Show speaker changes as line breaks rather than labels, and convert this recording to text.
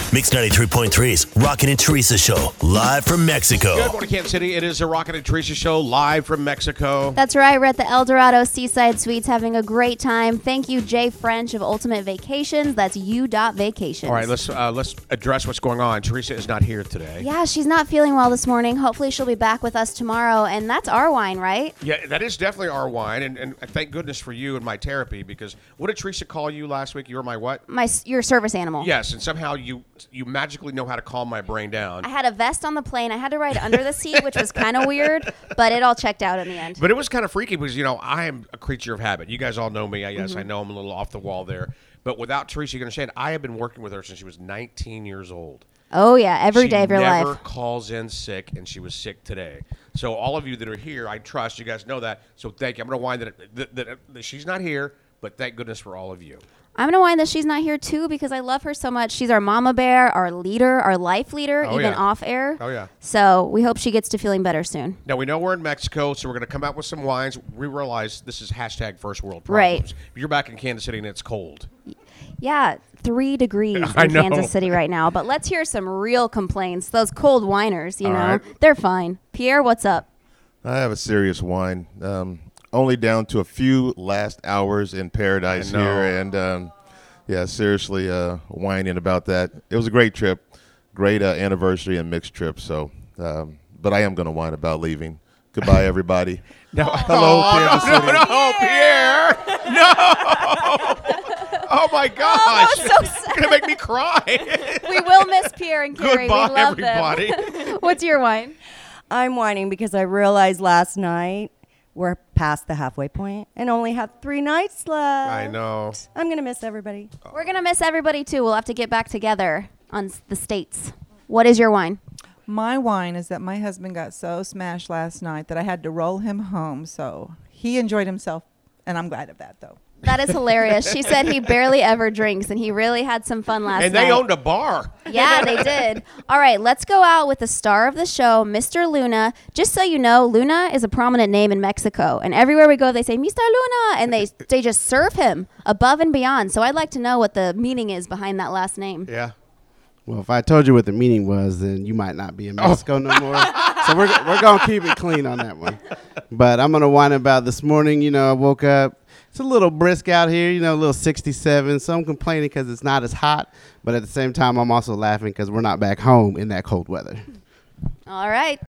Mix 93.3's Rockin' and Teresa Show, live from Mexico.
Good morning, Kansas City. It is a Rockin' and Teresa Show, live from Mexico.
That's right. We're at the El Dorado Seaside Suites having a great time. Thank you, Jay French of Ultimate Vacations. That's u.vacations.
All right, let's address what's going on. Teresa is not here today.
Yeah, she's not feeling well this morning. Hopefully she'll be back with us tomorrow. And that's our wine, right?
Yeah, that is definitely our wine. And thank goodness for you and my therapy, because what did Teresa call you last week? You were my what?
Your service animal.
Yes, and somehow you magically know how to calm my brain down.
I had a vest on the plane. I had to ride under the seat, which was kind of weird, but it all checked out in the end.
But it was kind of freaky because, I am a creature of habit. You guys all know me. Yes, I know I'm a little off the wall there. But without Teresa, you can understand, I have been working with her since she was 19 years old.
Oh, yeah, every day of your life.
She never calls in sick, and she was sick today. So all of you that are here, I trust you guys know that. So thank you. I'm going to whine that she's not here, but thank goodness for all of you.
I'm going to whine that she's not here, too, because I love her so much. She's our mama bear, our leader, our life leader, off air.
Oh, yeah.
So we hope she gets to feeling better soon.
Now, we know we're in Mexico, so we're going to come out with some wines. We realize this is hashtag first world problems.
Right.
You're back in Kansas City, and it's cold.
Yeah, 3 degrees in Kansas City right now. But let's hear some real complaints. Those cold whiners, you know,
right.
They're fine. Pierre, what's up?
I have a serious wine. Only down to a few last hours in paradise here. And, seriously whining about that. It was a great trip, great anniversary and mixed trip. So, but I am going to whine about leaving. Goodbye, everybody. Hello, Kansas City.
No, Pierre. No. Oh, my gosh.
Oh, so sad.
You're going to make me cry.
We will miss Pierre and Carrie.
Goodbye,
we love
everybody.
them. What's your wine?
I'm whining because I realized last night we're past the halfway point and only have 3 nights left.
I know.
I'm going to miss everybody.
We're going to miss everybody, too. We'll have to get back together on the States. What is your wine?
My wine is that my husband got so smashed last night that I had to roll him home. So he enjoyed himself, and I'm glad of that, though.
That is hilarious. She said he barely ever drinks, and he really had some fun last night.
And they owned a bar.
Yeah, they did. All right, let's go out with the star of the show, Mr. Luna. Just so you know, Luna is a prominent name in Mexico, and everywhere we go, they say, Mr. Luna, and they just serve him above and beyond. So I'd like to know what the meaning is behind that last name.
Yeah.
Well, if I told you what the meaning was, then you might not be in Mexico no more. So we're going to keep it clean on that one. But I'm going to whine about this morning. I woke up. It's a little brisk out here, a little 67. So I'm complaining because it's not as hot. But at the same time, I'm also laughing because we're not back home in that cold weather.
All right.